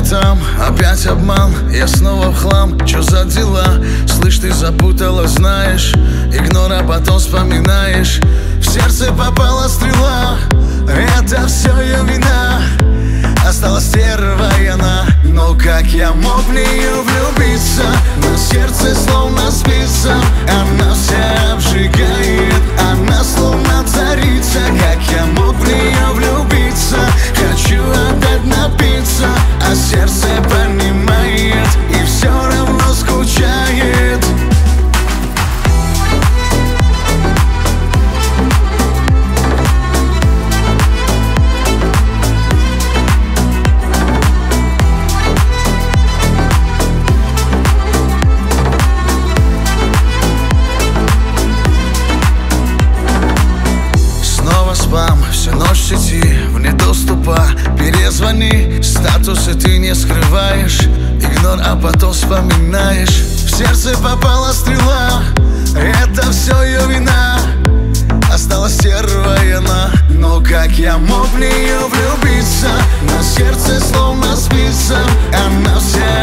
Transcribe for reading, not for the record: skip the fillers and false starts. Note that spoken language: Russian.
там? Опять обман, я снова в хлам. Чё за дела? Слышь, ты запутала, знаешь. Игнор, а потом вспоминаешь. В сердце попала стрела, это все ее вина. Осталась стерва и она. Но как я мог в нее влюбиться? На сердце словно спица. Она вся обжигает, она словно царица. Как я мог в нее влюбиться? Хочу опять напиться, а сердце понимает и все равно скучает. Всю ночь в сети, вне доступа. Перезвони, статусы ты не скрываешь. Игнор, а потом вспоминаешь. В сердце попала стрела, это все ее вина. Осталась стерва и она. Но как я мог в нее влюбиться? На сердце словно спица. Она вся